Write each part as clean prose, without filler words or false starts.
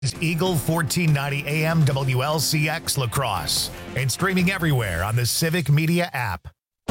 Is Eagle 1490 AM WLCX La Crosse and streaming everywhere on the Civic Media app.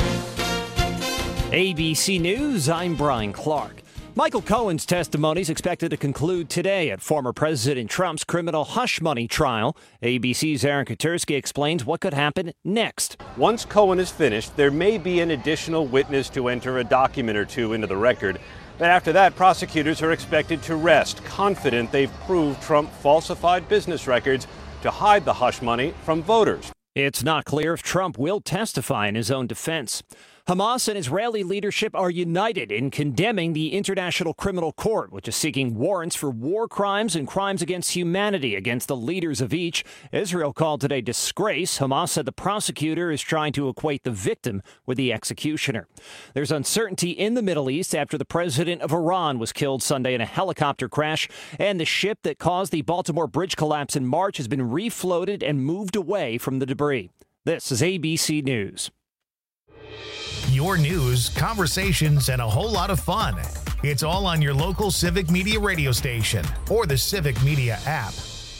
ABC News, I'm Brian Clark. Michael Cohen's testimony is expected to conclude today at former President Trump's criminal hush money trial. ABC's Aaron Katersky explains what could happen next. Once Cohen is finished, there may be an additional witness to enter a document or two into the record. But after that, prosecutors are expected to rest, confident they've proved Trump falsified business records to hide the hush money from voters. It's not clear if Trump will testify in his own defense. Hamas and Israeli leadership are united in condemning the International Criminal Court, which is seeking warrants for war crimes and crimes against humanity against the leaders of each. Israel called today disgrace. Hamas said the prosecutor is trying to equate the victim with the executioner. There's uncertainty in the Middle East after the president of Iran was killed Sunday in a helicopter crash, and the ship that caused the Baltimore Bridge collapse in March has been refloated and moved away from the debris. This is ABC News. Your news, conversations, and a whole lot of fun. It's all on your local Civic Media radio station or the Civic Media app.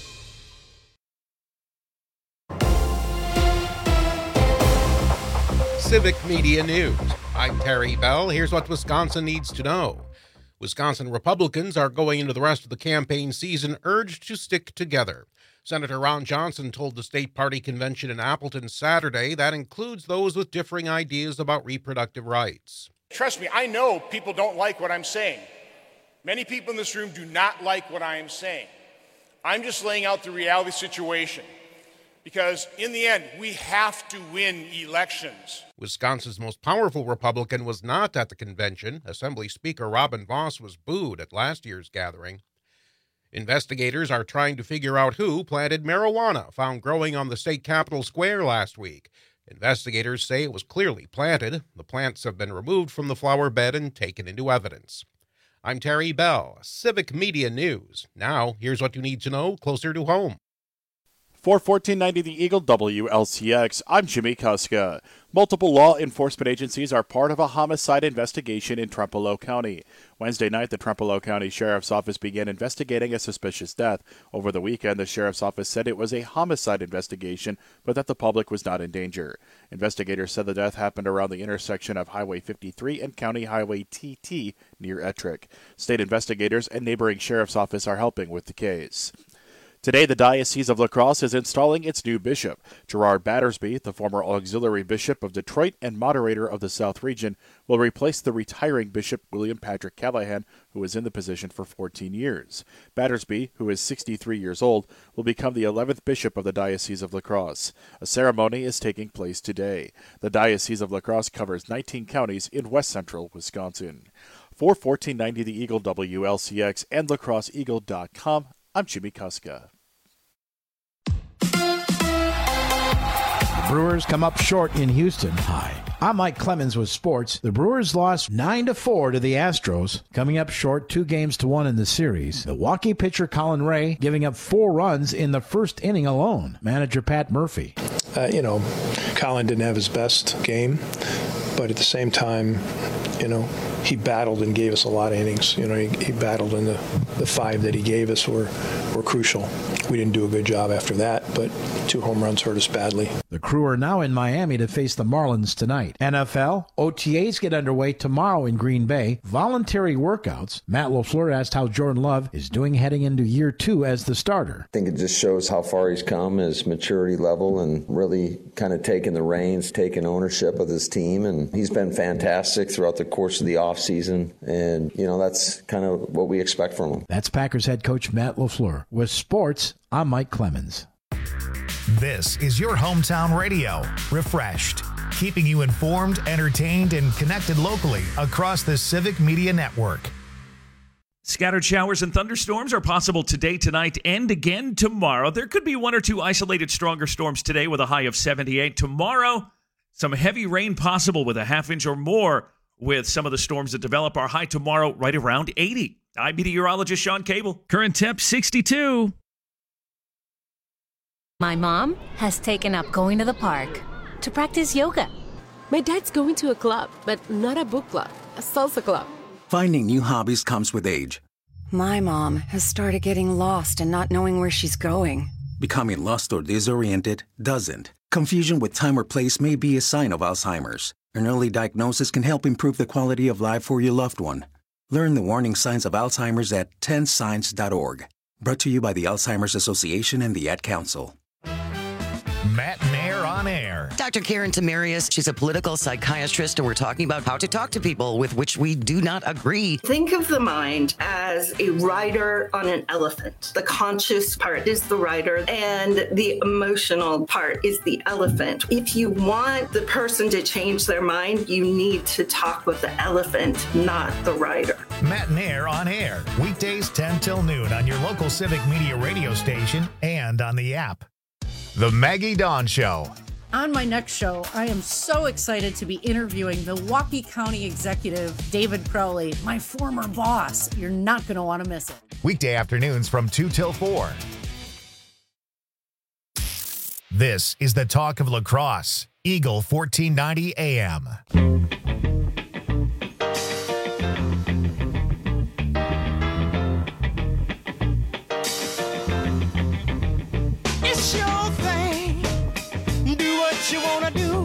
Civic Media News. I'm Terry Bell. Here's what Wisconsin needs to know. Wisconsin Republicans are going into the rest of the campaign season urged to stick together. Senator Ron Johnson told the state party convention in Appleton Saturday that includes those with differing ideas about reproductive rights. Trust me, I know people don't like what I'm saying. Many people in this room do not like what I am saying. I'm just laying out the reality situation because in the end, we have to win elections. Wisconsin's most powerful Republican was not at the convention. Assembly Speaker Robin Vos was booed at last year's gathering. Investigators are trying to figure out who planted marijuana found growing on the state capitol square last week. Investigators say it was clearly planted. The plants have been removed from the flower bed and taken into evidence. I'm Terry Bell, Civic Media News. Now, here's what you need to know closer to home. For 1490 The Eagle WLCX, I'm Jimmy Kuska. Multiple law enforcement agencies are part of a homicide investigation in Trempealeau County. Wednesday night, the Trempealeau County Sheriff's Office began investigating a suspicious death. Over the weekend, the Sheriff's Office said it was a homicide investigation, but that the public was not in danger. Investigators said the death happened around the intersection of Highway 53 and County Highway TT near Ettrick. State investigators and neighboring Sheriff's Office are helping with the case. Today, the Diocese of La Crosse is installing its new bishop. Gerard Battersby, the former auxiliary bishop of Detroit and moderator of the South Region, will replace the retiring Bishop William Patrick Callahan, who was in the position for 14 years. Battersby, who is 63 years old, will become the 11th bishop of the Diocese of La Crosse. A ceremony is taking place today. The Diocese of La Crosse covers 19 counties in west-central Wisconsin. For 1490 The Eagle WLCX and lacrosseeagle.com, I'm Jimmy Kuska. The Brewers come up short in Houston. Hi, I'm Mike Clemens with sports. The Brewers lost 9-4 to the Astros, coming up short 2-1 in the series. Milwaukee pitcher Colin Ray giving up 4 runs in the first inning alone. Manager Pat Murphy. Colin didn't have his best game, but at the same time, he battled and gave us a lot of innings. He battled, and the 5 that he gave us were crucial. We didn't do a good job after that, but 2 home runs hurt us badly. The Crew are now in Miami to face the Marlins tonight. NFL, OTAs get underway tomorrow in Green Bay. Voluntary workouts. Matt LaFleur asked how Jordan Love is doing heading into year 2 as the starter. I think it just shows how far he's come, his maturity level, and really kind of taking the reins, taking ownership of this team. And he's been fantastic throughout the course of the offseason. And, that's kind of what we expect from him. That's Packers head coach Matt LaFleur. With sports, I'm Mike Clemens. This is your hometown radio, Refreshed, keeping you informed, entertained, and connected locally across the Civic Media Network. Scattered showers and thunderstorms are possible today, tonight, and again tomorrow. There could be 1 or 2 isolated stronger storms today with a high of 78. Tomorrow, some heavy rain possible with a half-inch or more with some of the storms that develop. Our high tomorrow right around 80. I'm meteorologist Sean Cable. Current temp 62. My mom has taken up going to the park to practice yoga. My dad's going to a club, but not a book club, a salsa club. Finding new hobbies comes with age. My mom has started getting lost and not knowing where she's going. Becoming lost or disoriented doesn't. Confusion with time or place may be a sign of Alzheimer's. An early diagnosis can help improve the quality of life for your loved one. Learn the warning signs of Alzheimer's at 10signs.org. Brought to you by the Alzheimer's Association and the Ad Council. Matt Nair on air. Dr. Karen Tamarius, she's a political psychiatrist, and we're talking about how to talk to people with which we do not agree. Think of the mind as a rider on an elephant. The conscious part is the rider, and the emotional part is the elephant. If you want the person to change their mind, you need to talk with the elephant, not the rider. Matt Nair on air, weekdays 10 till noon on your local Civic Media radio station and on the app. The Maggie Dawn Show. On my next show, I am so excited to be interviewing Milwaukee County Executive David Crowley, my former boss. You're not going to want to miss it. Weekday afternoons from 2 till 4. This is the Talk of La Crosse, Eagle 1490 AM. You wanna do?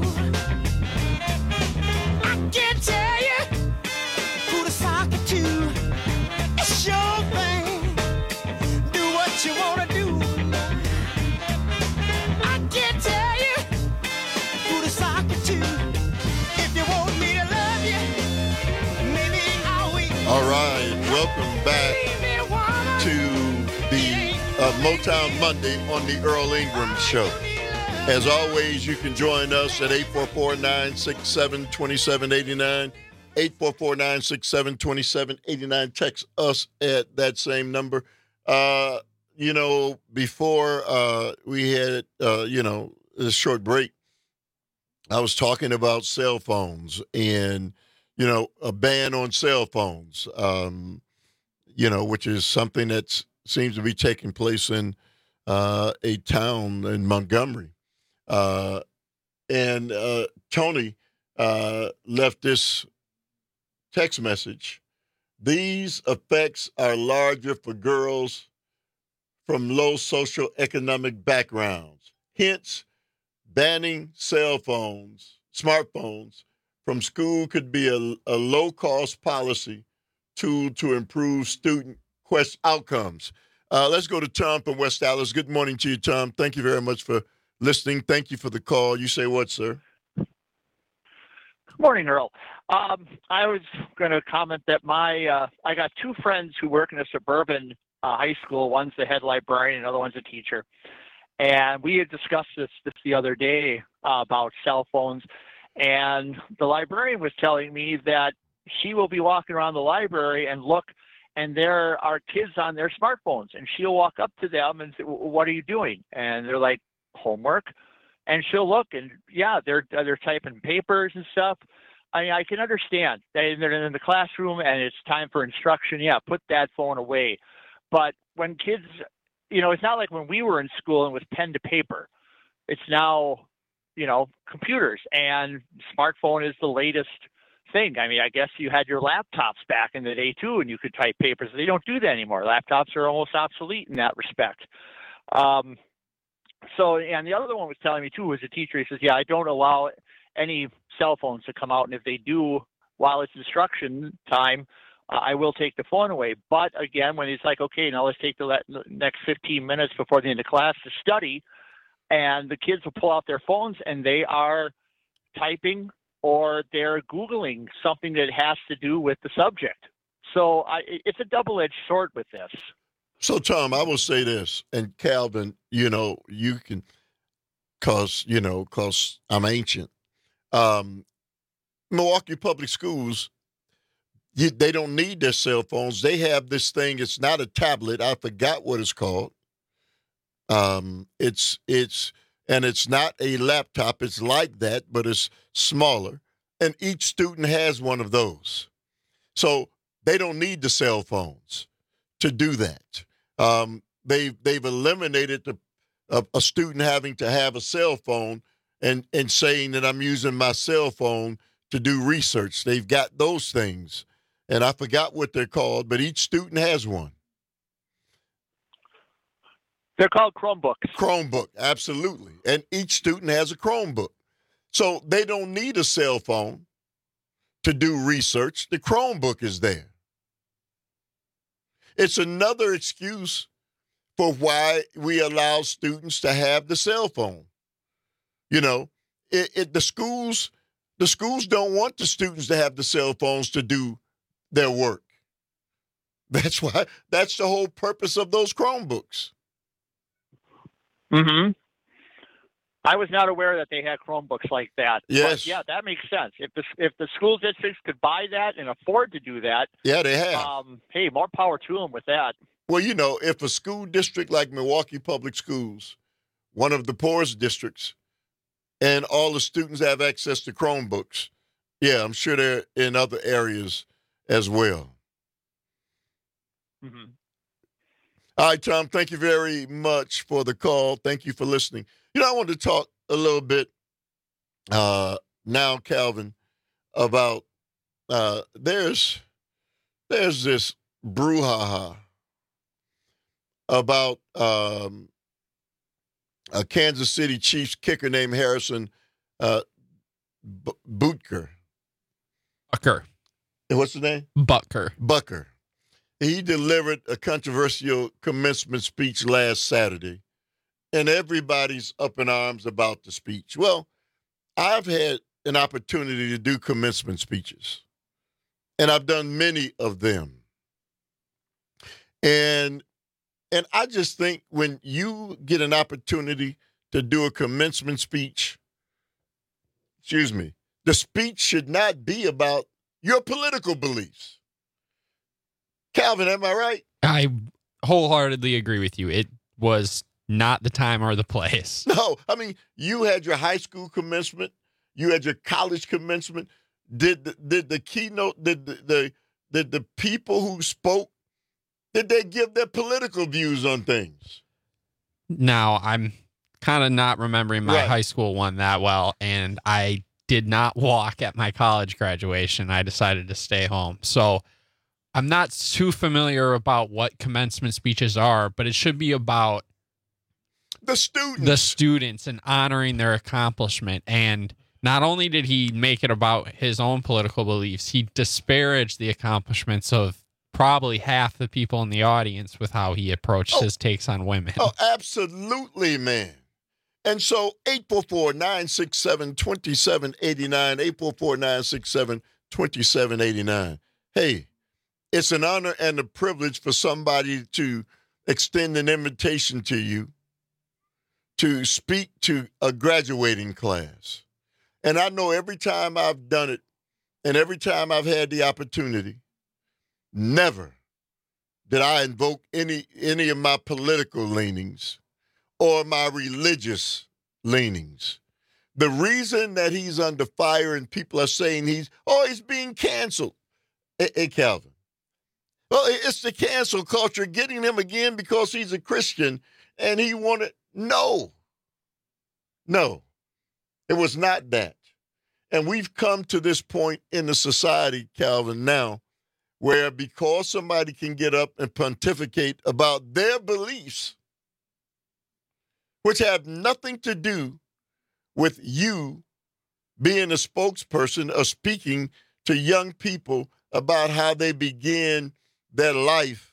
I can't tell you who to sock it to. It's your thing. Do what you wanna do. I can't tell you who to sock it to. If you want me to love you, maybe I'll wait. All right, welcome back to the Motown Monday on the Earl Ingram Show. As always, you can join us at 844-967-2789, 844-967-2789. Text us at that same number. Before we had, this short break, I was talking about cell phones and, a ban on cell phones, which is something that seems to be taking place in a town in Montgomery. Tony left this text message. These effects are larger for girls from low socioeconomic backgrounds. Hence, banning smartphones from school could be a low-cost policy tool to improve student outcomes. Let's go to Tom from West Dallas. Good morning to you, Tom. Thank you very much for listening. Thank you for the call. You say what, sir? Good morning, Earl. I was going to comment that I got two friends who work in a suburban high school. One's the head librarian, and the other one's a teacher. And we had discussed this the other day about cell phones. And the librarian was telling me that she will be walking around the library and look, and there are kids on their smartphones. And she'll walk up to them and say, "What are you doing?" And they're like, "Homework." And she'll look, and yeah, they're typing papers and stuff. I can understand they're in the classroom and it's time for instruction. Yeah, put that phone away. But when kids, it's not like when we were in school and it was pen to paper. It's now, computers, and smartphone is the latest thing. I mean, I guess you had your laptops back in the day too, and you could type papers. They don't do that anymore. Laptops are almost obsolete in that respect. So, and the other one was telling me too, was a teacher. He says, "Yeah, I don't allow any cell phones to come out, and if they do, while it's instruction time, I will take the phone away." But again, when it's like, okay, now let's take the next 15 minutes before the end of class to study, and the kids will pull out their phones and they are typing or they're Googling something that has to do with the subject. So it's a double-edged sword with this. So, Tom, I will say this, and Calvin, you can, because I'm ancient. Milwaukee Public Schools, they don't need their cell phones. They have this thing. It's not a tablet. I forgot what it's called. It's not a laptop. It's like that, but it's smaller. And each student has one of those. So they don't need the cell phones to do that. They've eliminated a student having to have a cell phone and saying that I'm using my cell phone to do research. They've got those things, and I forgot what they're called, but each student has one. They're called Chromebooks. Chromebook, absolutely. And each student has a Chromebook. So they don't need a cell phone to do research. The Chromebook is there. It's another excuse for why we allow students to have the cell phone. You know, the schools don't want the students to have the cell phones to do their work. That's the whole purpose of those Chromebooks. Mm-hmm. I was not aware that they had Chromebooks like that. Yes. But yeah, that makes sense. If the school districts could buy that and afford to do that, yeah, they have. Hey, more power to them with that. Well, you know, if a school district like Milwaukee Public Schools, one of the poorest districts, and all the students have access to Chromebooks, yeah, I'm sure they're in other areas as well. Mm-hmm. All right, Tom, thank you very much for the call. Thank you for listening. You know, I want to talk a little bit now, Calvin, about there's this brouhaha about a Kansas City Chiefs kicker named Harrison Butker. What's his name? Butker. He delivered a controversial commencement speech last Saturday, and everybody's up in arms about the speech. Well, I've had an opportunity to do commencement speeches, and I've done many of them. And I just think when you get an opportunity to do a commencement speech, the speech should not be about your political beliefs. Calvin, am I right? I wholeheartedly agree with you. It was not the time or the place. No, I mean, you had your high school commencement, you had your college commencement. Did the keynote, did the people who spoke, did they give their political views on things? Now, I'm kind of not remembering my high school one that well, and I did not walk at my college graduation. I decided to stay home. So I'm not too familiar about what commencement speeches are, but it should be about the students and honoring their accomplishment. And not only did he make it about his own political beliefs, he disparaged the accomplishments of probably half the people in the audience with how he approached his takes on women. Oh, absolutely, man. And so 844-967-2789, 844-967-2789. Hey, it's an honor and a privilege for somebody to extend an invitation to you to speak to a graduating class. And I know every time I've done it and every time I've had the opportunity, never did I invoke any of my political leanings or my religious leanings. The reason that he's under fire and people are saying he's being canceled. Hey, Calvin. Well, it's the cancel culture getting him again because he's a Christian and he wanted, no, it was not that. And we've come to this point in the society, Calvin, now, where because somebody can get up and pontificate about their beliefs, which have nothing to do with you being a spokesperson or speaking to young people about how they begin their life,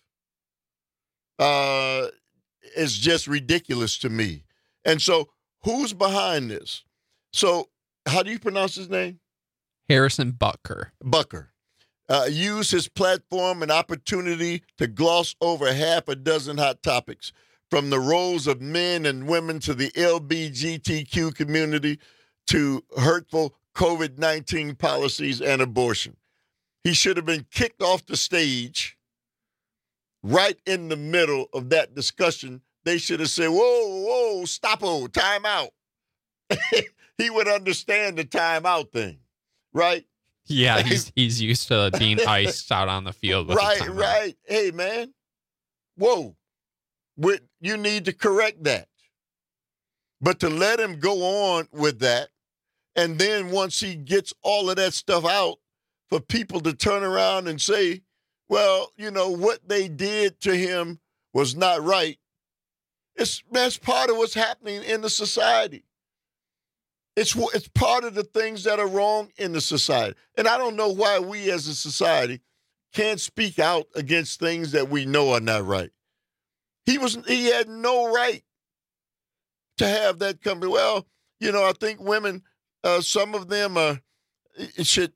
is just ridiculous to me. And so who's behind this? So how do you pronounce his name? Harrison Butker. Use his platform and opportunity to gloss over half a dozen hot topics, from the roles of men and women to the LGBTQ community to hurtful COVID-19 policies and abortion. He should have been kicked off the stage right in the middle of that discussion. They should have said, whoa, stop-o, time out. He would understand the time-out thing, right? Yeah, he's used to being iced out on the field. With Right. Hey, man, whoa. You need to correct that. But to let him go on with that, and then once he gets all of that stuff out, for people to turn around and say, well, you know, what they did to him was not right, That's part of what's happening in the society. It's part of the things that are wrong in the society. And I don't know why we as a society can't speak out against things that we know are not right. He had no right to have that company. Well, I think women, some of them should,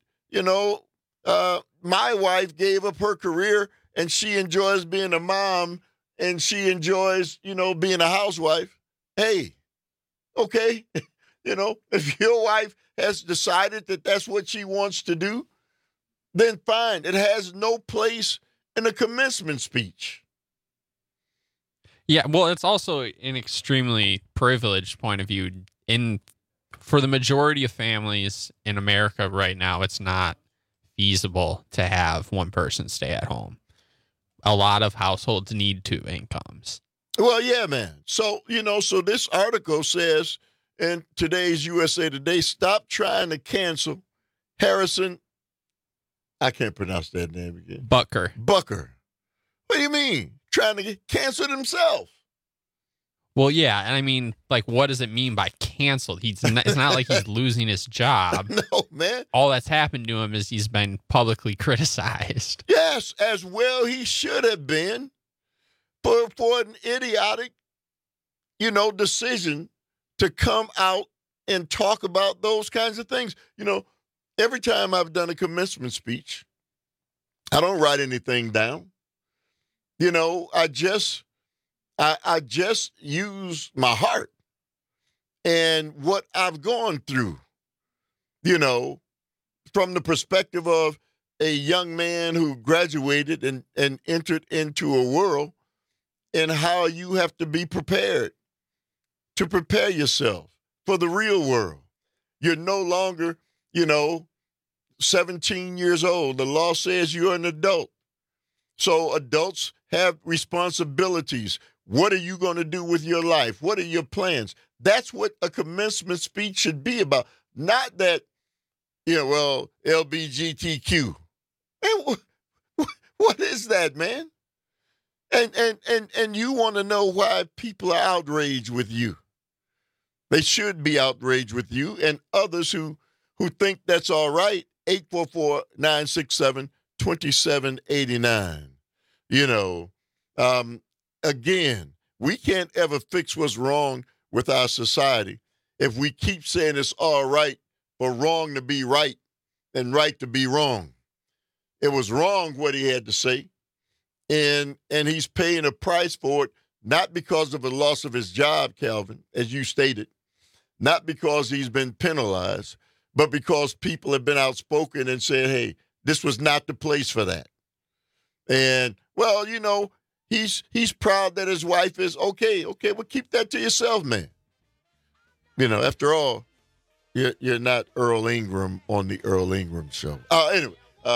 my wife gave up her career and she enjoys being a mom and she enjoys, being a housewife. Hey, okay. If your wife has decided that that's what she wants to do, then fine. It has no place in a commencement speech. Yeah, well, it's also an extremely privileged point of view. For the majority of families in America right now, it's not feasible to have one person stay at home. A lot of households need two incomes. Well, yeah, man. So, so this article says in today's USA Today, stop trying to cancel Harrison. I can't pronounce that name again. Butker. What do you mean? Trying to get canceled himself? Well, yeah, and I mean, what does it mean by canceled? It's not like he's losing his job. No, man. All that's happened to him is he's been publicly criticized. Yes, as well he should have been for an idiotic, decision to come out and talk about those kinds of things. Every time I've done a commencement speech, I don't write anything down. I just use my heart and what I've gone through, from the perspective of a young man who graduated and entered into a world, and how you have to be prepared to prepare yourself for the real world. You're no longer, 17 years old. The law says you're an adult. So adults have responsibilities. What are you going to do with your life? What are your plans? That's what a commencement speech should be about. Not that, LGBTQ. And what is that, man? And you want to know why people are outraged with you. They should be outraged with you and others who think that's all right. 844-967-2789. Again, we can't ever fix what's wrong with our society if we keep saying it's all right for wrong to be right and right to be wrong. It was wrong what he had to say, and he's paying a price for it, not because of the loss of his job, Calvin, as you stated, not because he's been penalized, but because people have been outspoken and said, hey, this was not the place for that. And, well, he's proud that his wife is okay, well, keep that to yourself, man. After all, you're not Earl Ingram on the Earl Ingram Show. Anyway,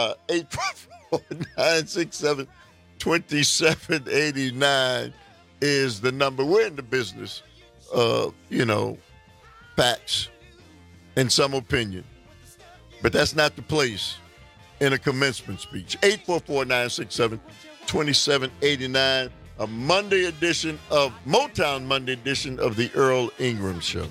844-967-2789 is the number. We're in the business of, facts and some opinion. But that's not the place in a commencement speech. 844-967-2789, a Monday edition of Motown Monday edition of the Earl Ingram Show.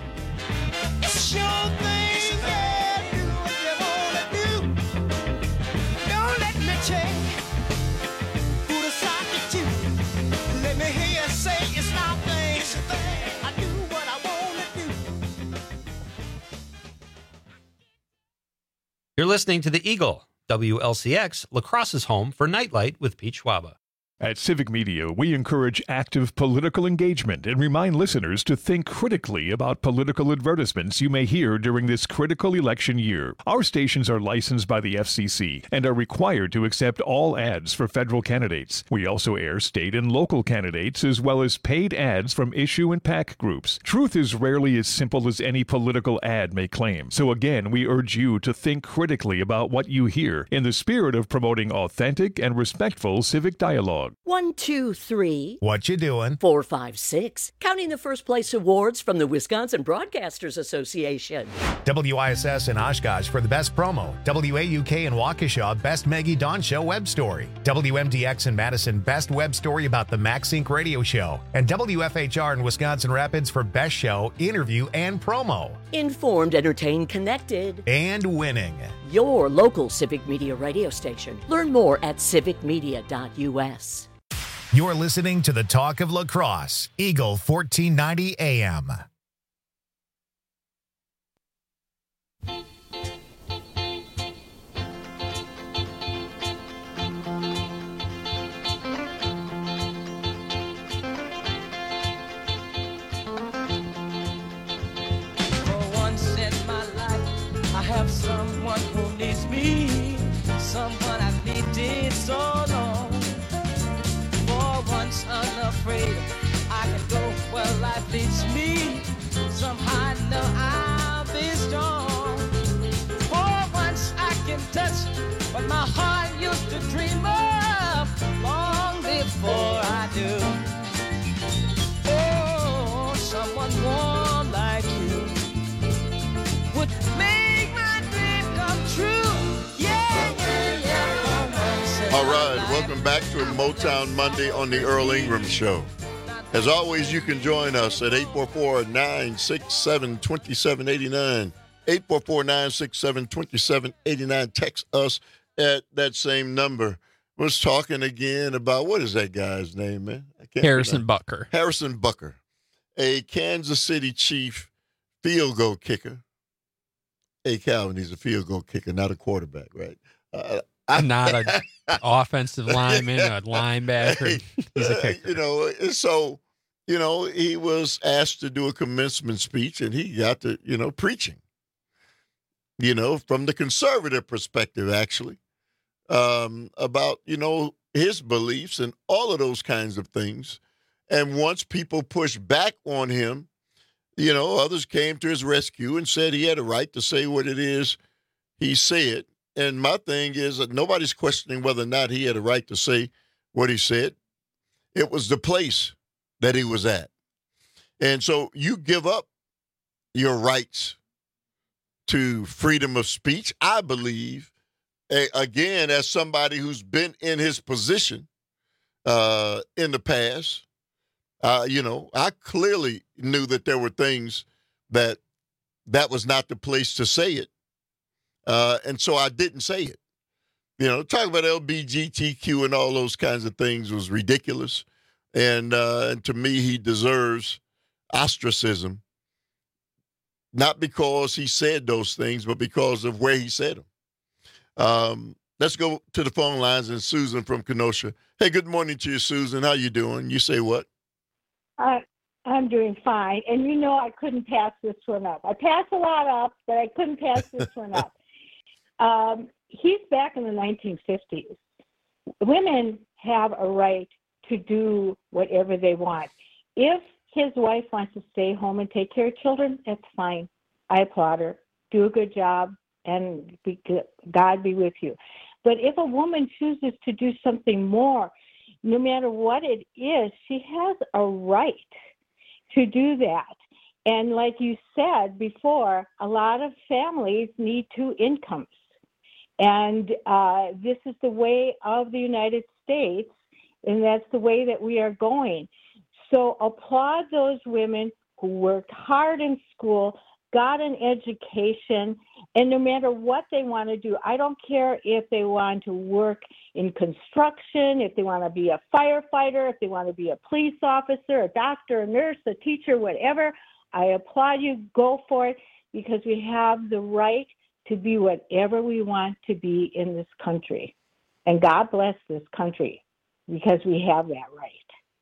You're listening to The Eagle, WLCX, La Crosse's home for Nightlight with Pete Schwaba. At Civic Media, we encourage active political engagement and remind listeners to think critically about political advertisements you may hear during this critical election year. Our stations are licensed by the FCC and are required to accept all ads for federal candidates. We also air state and local candidates as well as paid ads from issue and PAC groups. Truth is rarely as simple as any political ad may claim. So again, we urge you to think critically about what you hear in the spirit of promoting authentic and respectful civic dialogue. out. 1, 2, 3. What you doing? 4, 5, 6. Counting the first place awards from the Wisconsin Broadcasters Association. WISS in Oshkosh for the best promo. WAUK in Waukesha, best Maggie Dawn Show web story. WMDX in Madison, best web story about the MaxSync radio show. And WFHR in Wisconsin Rapids for best show, interview, and promo. Informed, entertained, connected. And winning. Your local Civic Media radio station. Learn more at civicmedia.us. You're listening to the Talk of La Crosse, Eagle 1490 AM. Have someone who needs me, someone I've needed so long. For once unafraid, I can go where life leads me. Somehow I know I'll be strong. For once I can touch what my heart used to dream of long before I do. Oh, someone warm like you would make my dream come true. Yeah, yeah, yeah. All right, welcome back to Motown Monday on the Earl Ingram Show. As always, you can join us at 844-967-2789. 844-967-2789. Text us at that same number. Was talking again about, what is that guy's name, man? Harrison Butker. Harrison Butker, a Kansas City Chief field goal kicker. Hey, Calvin, he's a field goal kicker, not a quarterback, right? Not an offensive lineman, a linebacker. He's a kicker. So, he was asked to do a commencement speech, and he got to, preaching, from the conservative perspective, actually, about, his beliefs and all of those kinds of things. And once people pushed back on him, others came to his rescue and said he had a right to say what it is he said. And my thing is that nobody's questioning whether or not he had a right to say what he said. It was the place that he was at. And so you give up your rights to freedom of speech. I believe, again, as somebody who's been in his position in the past, I clearly knew that there were things that was not the place to say it. And so I didn't say it. Talking about LGBTQ and all those kinds of things was ridiculous. And to me, he deserves ostracism, not because he said those things, but because of where he said them. Let's go to the phone lines and Susan from Kenosha. Hey, good morning to you, Susan. How you doing? You say what? I'm doing fine. And I couldn't pass this one up. I pass a lot up, but I couldn't pass this one up. He's back in the 1950s. Women have a right to do whatever they want. If his wife wants to stay home and take care of children, that's fine. I applaud her. Do a good job, and God be with you. But if a woman chooses to do something more, no matter what it is, she has a right to do that. And like you said before, a lot of families need two incomes. And this is the way of the United States, and that's the way that we are going. So applaud those women who worked hard in school, got an education, and no matter what they want to do, I don't care if they want to work in construction, if they want to be a firefighter, if they want to be a police officer, a doctor, a nurse, a teacher, whatever, I applaud you. Go for it, because we have the right to be whatever we want to be in this country. And God bless this country, because we have that right.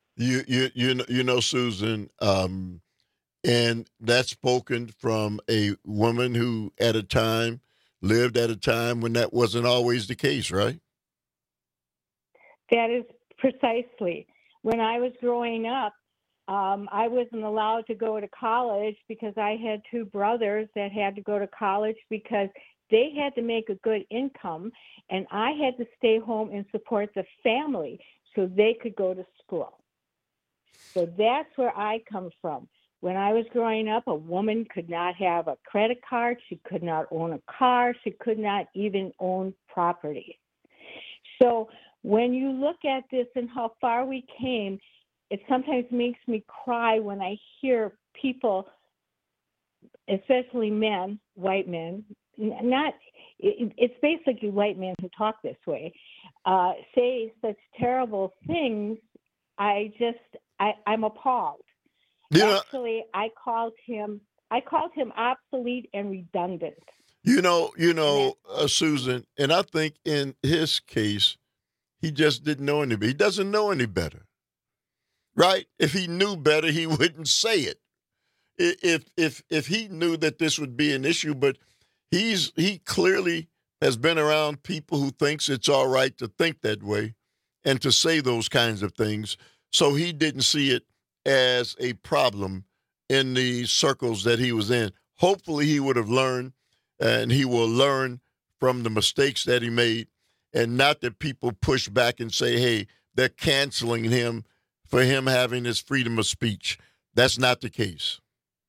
Susan, and that's spoken from a woman who lived at a time when that wasn't always the case, right? That is precisely. When I was growing up, I wasn't allowed to go to college because I had two brothers that had to go to college because they had to make a good income, and I had to stay home and support the family. so they could go to school. So that's where I come from. When I was growing up, a woman could not have a credit card. She could not own a car. She could not even own property. So when you look at this and how far we came, it sometimes makes me cry when I hear people, especially men, white men, it's basically white men who talk this way, say such terrible things. I'm appalled. Actually, I called him obsolete and redundant. Susan, and I think in his case, he just didn't know any better. He doesn't know any better, right? If he knew better, he wouldn't say it. If he knew that this would be an issue, but he clearly has been around people who thinks it's all right to think that way and to say those kinds of things. So he didn't see it as a problem in the circles that he was in. Hopefully he would have learned, and he will learn from the mistakes that he made, and not that people push back and say, hey, they're canceling him for him having his freedom of speech. That's not the case.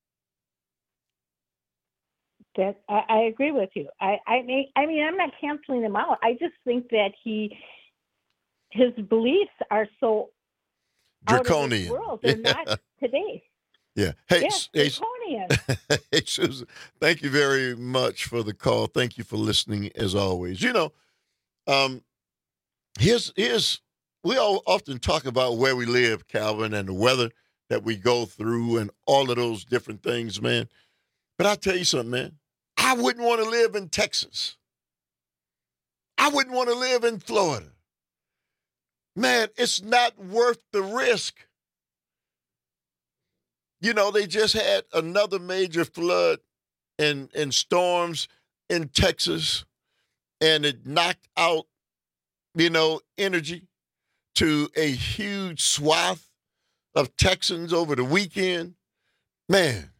That I agree with you. I mean, I'm not canceling him out. I just think that his beliefs are so draconian. Out of this world. They're not today. Yeah. Hey, Susan, thank you very much for the call. Thank you for listening as always. We all often talk about where we live, Calvin, and the weather that we go through and all of those different things, man. But I'll tell you something, man. I wouldn't want to live in Texas. I wouldn't want to live in Florida. Man, it's not worth the risk. They just had another major flood and storms in Texas, and it knocked out, energy to a huge swath of Texans over the weekend. Man,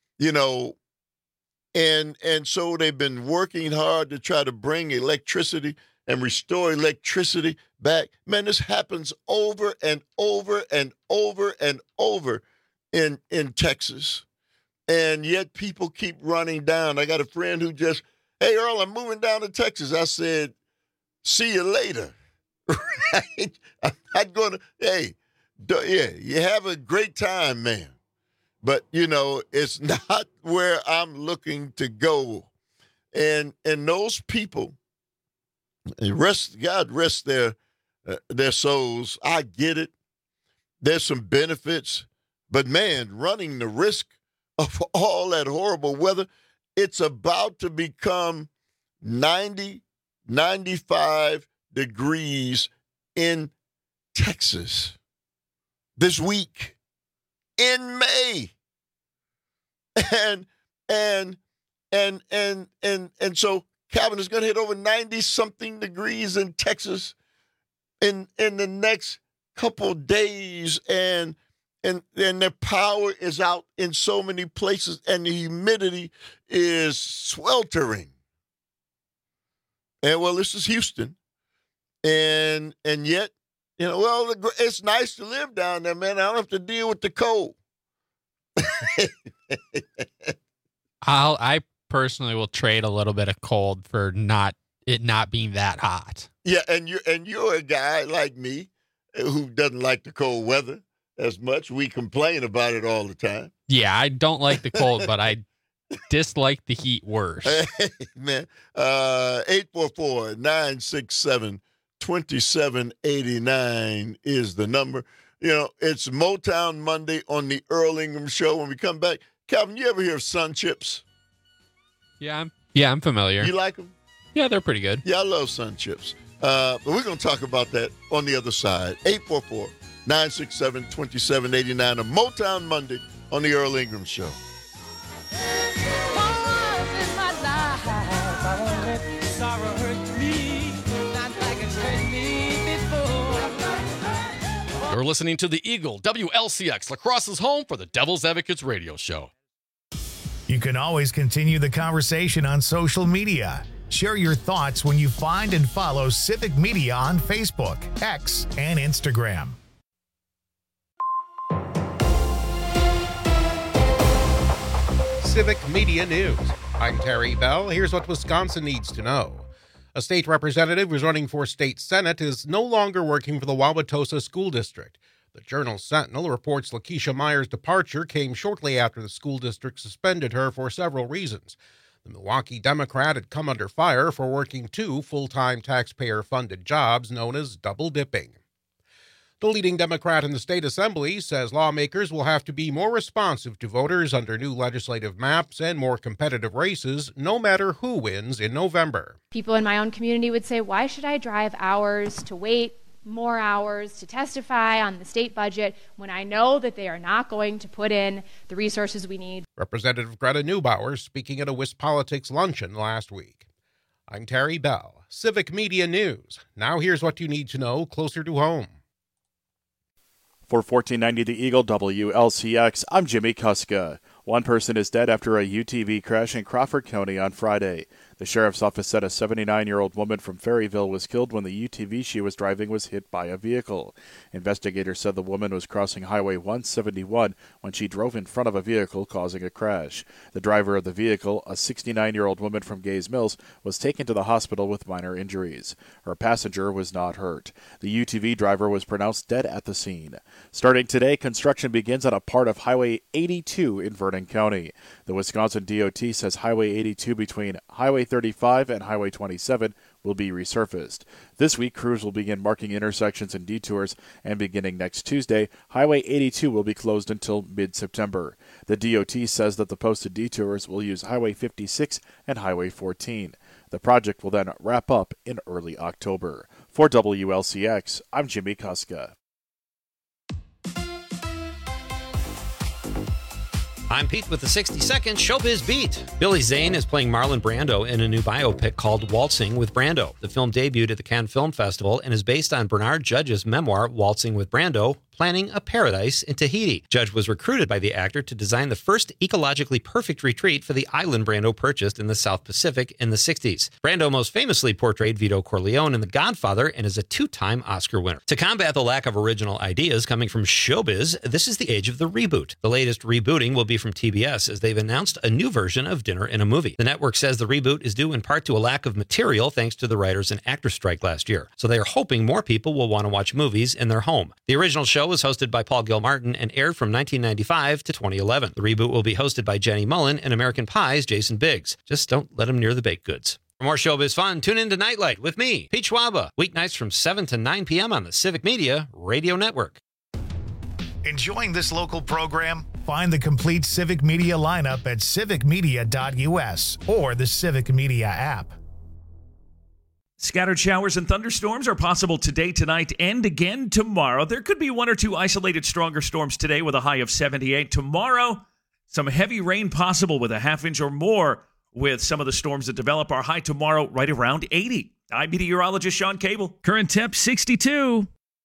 and so they've been working hard to try to bring electricity and restore electricity back. Man, this happens over and over and over and over in Texas. And yet people keep running down. I got a friend who just, hey, Earl, I'm moving down to Texas. I said, see you later. Right? I'm not going to, hey, you have a great time, man. But, it's not where I'm looking to go. And those people, God rest their souls. I get it. There's some benefits. But, man, running the risk of all that horrible weather, it's about to become 90, 95 degrees in Texas this week in May. And so Calvin is going to hit over 90-something degrees in Texas in the next couple days, and their power is out in so many places, and the humidity is sweltering. And, well, this is Houston. And yet, it's nice to live down there, man. I don't have to deal with the cold. I personally will trade a little bit of cold for it not being that hot. Yeah, and you're a guy like me who doesn't like the cold weather as much. We complain about it all the time. Yeah, I don't like the cold, but I dislike the heat worse. Hey, man, 844-967-2789 is the number. It's Motown Monday on the Earl Ingram Show. When we come back, Calvin, you ever hear of Sun Chips? Yeah, I'm familiar. You like them? Yeah, they're pretty good. Yeah, I love Sun Chips. But we're going to talk about that on the other side. 844-967-2789, a Motown Monday on the Earl Ingram Show. You're listening to the Eagle, WLCX, Lacrosse's home for the Devil's Advocates radio show. You can always continue the conversation on social media. Share your thoughts when you find and follow Civic Media on Facebook, X, and Instagram. Civic Media News. I'm Terry Bell. Here's what Wisconsin needs to know. A state representative who's running for state senate is no longer working for the Wauwatosa School District. The Journal-Sentinel reports Lakeisha Meyer's departure came shortly after the school district suspended her for several reasons. The Milwaukee Democrat had come under fire for working 2 full-time taxpayer-funded jobs known as double dipping. The leading Democrat in the state assembly says lawmakers will have to be more responsive to voters under new legislative maps and more competitive races, no matter who wins in November. People in my own community would say, why should I drive hours to wait more hours to testify on the state budget when I know that they are not going to put in the resources we need? Representative Greta Neubauer speaking at a WisPolitics luncheon last week. I'm Terry Bell, Civic Media News. Now here's what you need to know closer to home. For 1490 The Eagle WLCX, I'm Jimmy Kuska. One person is dead after a UTV crash in Crawford County on Friday. The sheriff's office said a 79-year-old woman from Ferryville was killed when the UTV she was driving was hit by a vehicle. Investigators said the woman was crossing Highway 171 when she drove in front of a vehicle, causing a crash. The driver of the vehicle, a 69-year-old woman from Gays Mills, was taken to the hospital with minor injuries. Her passenger was not hurt. The UTV driver was pronounced dead at the scene. Starting today, construction begins on a part of Highway 82 in Vernon County. The Wisconsin DOT says Highway 82 between Highway 35 and Highway 27 will be resurfaced. This week, crews will begin marking intersections and detours, and beginning next Tuesday, Highway 82 will be closed until mid-September. The DOT says that the posted detours will use Highway 56 and Highway 14. The project will then wrap up in early October. For WLCX, I'm Jimmy Kuska. I'm Pete with the 60-second Showbiz Beat. Billy Zane is playing Marlon Brando in a new biopic called Waltzing with Brando. The film debuted at the Cannes Film Festival and is based on Bernard Judge's memoir, Waltzing with Brando, Planning a Paradise in Tahiti. Judge was recruited by the actor to design the first ecologically perfect retreat for the island Brando purchased in the South Pacific in the 60s. Brando most famously portrayed Vito Corleone in The Godfather and is a 2-time Oscar winner. To combat the lack of original ideas coming from showbiz, this is the age of the reboot. The latest rebooting will be from TBS as they've announced a new version of Dinner in a Movie. The network says the reboot is due in part to a lack of material thanks to the writers and actors strike last year. So they are hoping more people will want to watch movies in their home. The original show was hosted by Paul Gilmartin and aired from 1995 to 2011. The reboot will be hosted by Jenny Mullen and American Pie's Jason Biggs. Just don't let him near the baked goods. For more showbiz fun, tune in to Nightlight with me, Pete Schwaba, weeknights from 7 to 9 p.m. on the Civic Media Radio Network. Enjoying this local program? Find the complete Civic Media lineup at civicmedia.us or the Civic Media app. Scattered showers and thunderstorms are possible today, tonight, and again tomorrow. There could be 1 or 2 isolated stronger storms today with a high of 78. Tomorrow, some heavy rain possible with a half inch or more with some of the storms that develop. Our high tomorrow right around 80. I'm meteorologist Sean Cable. Current temp 62.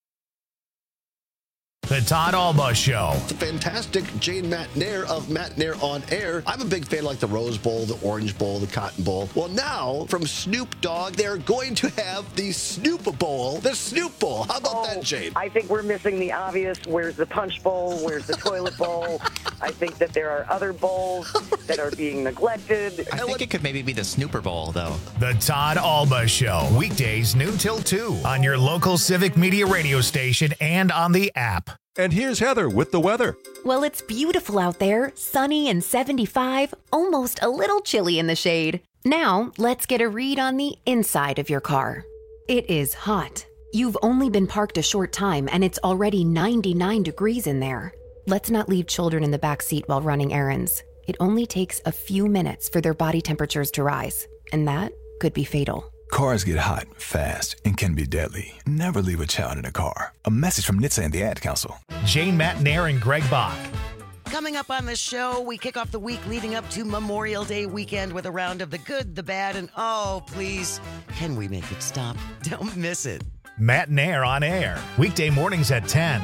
The Todd Alba Show. The fantastic Jane Matt Nair of Matt Nair on Air. I'm a big fan like the Rose Bowl, the Orange Bowl, the Cotton Bowl. Well, now, from Snoop Dogg, they're going to have the Snoop Bowl, the Snoop Bowl. How about that, Jane? I think we're missing the obvious. Where's the Punch Bowl? Where's the Toilet Bowl? I think that there are other bowls that are being neglected. I think it could maybe be the Snooper Bowl, though. The Todd Alba Show. Weekdays noon till 2 on your local Civic Media radio station and on the app. And here's Heather with the weather. Well, it's beautiful out there, sunny and 75, almost a little chilly in the shade. Now, let's get a read on the inside of your car. It is hot. You've only been parked a short time and it's already 99 degrees in there. Let's not leave children in the back seat while running errands. It only takes a few minutes for their body temperatures to rise, and that could be fatal. Cars get hot, fast, and can be deadly. Never leave a child in a car. A message from NHTSA and the Ad Council. Jane Matt Nair and Greg Bach. Coming up on the show, we kick off the week leading up to Memorial Day weekend with a round of the good, the bad, and oh, please, can we make it stop? Don't miss it. Matt Nair on Air. Weekday mornings at 10.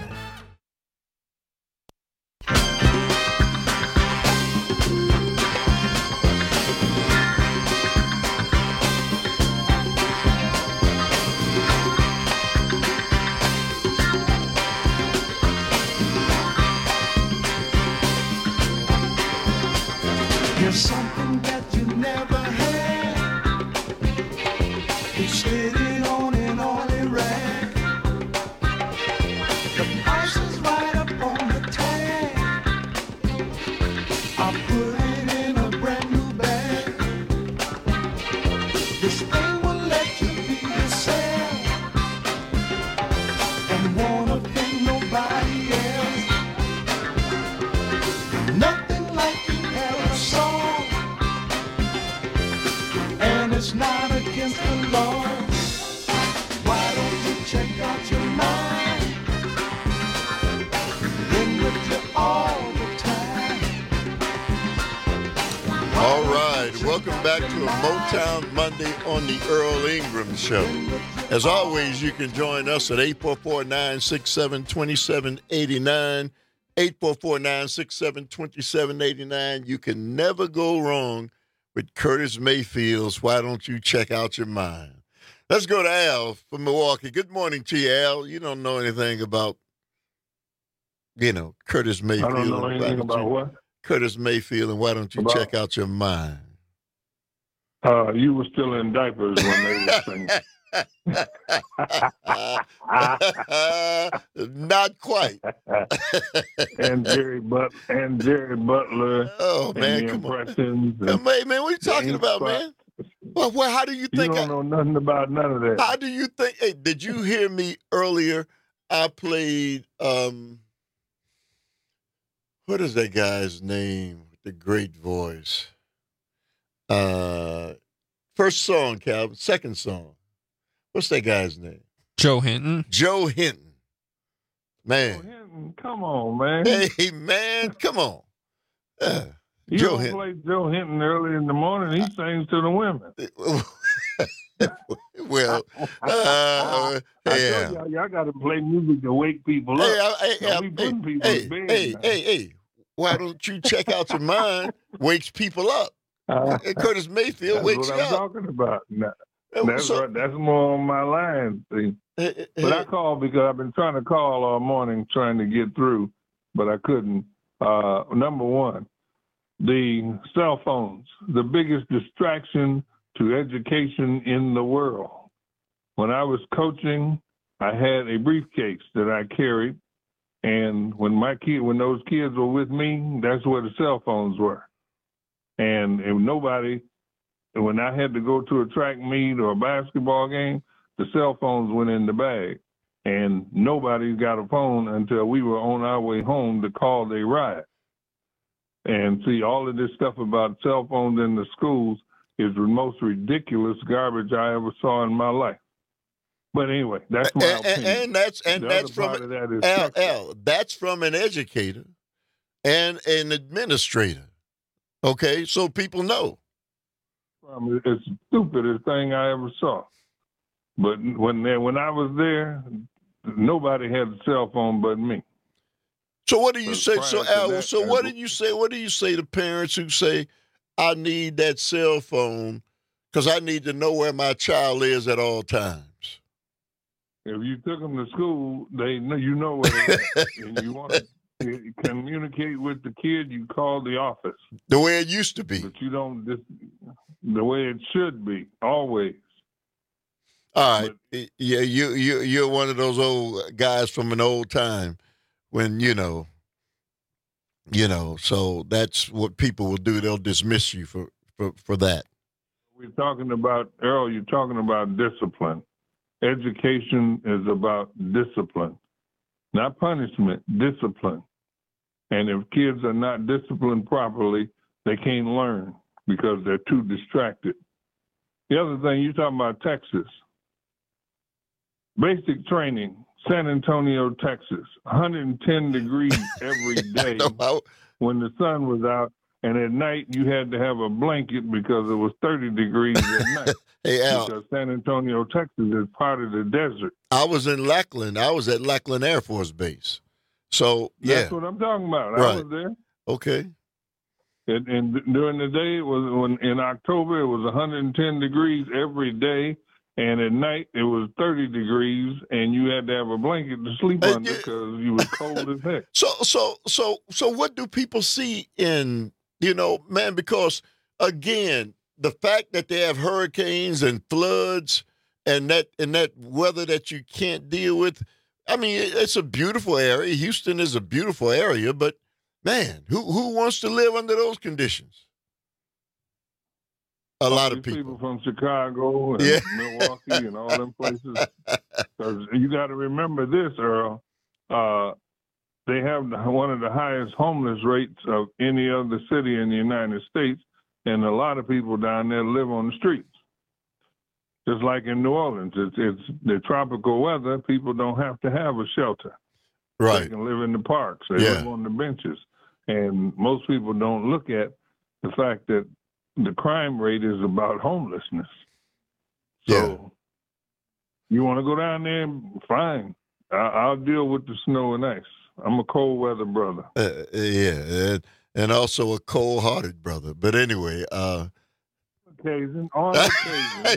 Here's something that you never had. It's sitting on an oily rack. The price is right up on the tag. I put it in a brand new bag. This thing will let you be yourself and wanna thank nobody else. Nothing like you ever saw, and it's not against the law. Why don't you check out your mind? Been with you all the time. All right, welcome back to a Motown Monday on the Earl Ingram Show. As always, you can join us at 844-967-2789, 844-967-2789. You can never go wrong with Curtis Mayfield's Why Don't You Check Out Your Mind. Let's go to Al from Milwaukee. Good morning to you, Al. You don't know anything about, Curtis Mayfield. I don't know anything about what? Curtis Mayfield, and Why Don't You Check Out Your Mind? You were still in diapers when they were singing. Not quite. and Jerry Butler. Oh man, come on. Man, what are you talking about, man? Well, how do you think? You don't know nothing about none of that. How do you think? Hey, did you hear me earlier? I played. What is that guy's name with the great voice? First song, Calvin. Second song. What's that guy's name? Joe Hinton. Joe Hinton. Man. Joe Hinton, come on, man. Hey, man, come on. You Joe don't Hinton. play Joe Hinton early in the morning. He sings to the women. Well, I told y'all got to play music to wake people up. Hey, why don't you check out your mind? Wakes people up. And Curtis Mayfield wakes you up. That's what I'm talking about. That's more on my line. See? But I called because I've been trying to call all morning, trying to get through, but I couldn't. Number one, the cell phones, the biggest distraction to education in the world. When I was coaching, I had a briefcase that I carried, and when those kids were with me, that's where the cell phones were. And when I had to go to a track meet or a basketball game, the cell phones went in the bag, and nobody got a phone until we were on our way home to call their ride. And see, all of this stuff about cell phones in the schools is the most ridiculous garbage I ever saw in my life. But anyway, that's my opinion. And that's from that's from an educator and an administrator. Okay, so people know. It's the stupidest thing I ever saw. But when I was there, nobody had a cell phone but me. So what do you say? So Al, what do you say? What do you say to parents who say, "I need that cell phone because I need to know where my child is at all times"? If you took them to school, you know where they're at, and you want to communicate with the kid, you call the office. The way it used to be. But you don't the way it should be, always. All right. Yeah, you're one of those old guys from an old time when, so that's what people will do. They'll dismiss you for that. We're talking about, Earl, you're talking about discipline. Education is about discipline, not punishment, discipline. And if kids are not disciplined properly, they can't learn because they're too distracted. The other thing, you're talking about Texas. Basic training, San Antonio, Texas, 110 degrees every day when the sun was out. And at night, you had to have a blanket because it was 30 degrees at night. Hey, Al. Because San Antonio, Texas is part of the desert. I was in Lackland. I was at Lackland Air Force Base. So, yeah. That's what I'm talking about. Right. I was there. Okay. And during the day, in October, it was 110 degrees every day. And at night, it was 30 degrees, and you had to have a blanket to sleep under because you was cold as heck. So what do people see in You know, man, because, again, the fact that they have hurricanes and floods and that weather that you can't deal with, I mean, it's a beautiful area. Houston is a beautiful area, but, man, who wants to live under those conditions? A lot of people from Chicago and Milwaukee and all them places. 'Cause you got to remember this, Earl. They have one of the highest homeless rates of any other city in the United States, and a lot of people down there live on the streets. Just like in New Orleans, it's the tropical weather. People don't have to have a shelter. Right. They can live in the parks. They live on the benches. And most people don't look at the fact that the crime rate is about homelessness. So you want to go down there, fine. I'll deal with the snow and ice. I'm a cold weather brother. And also a cold-hearted brother. But anyway, on occasion.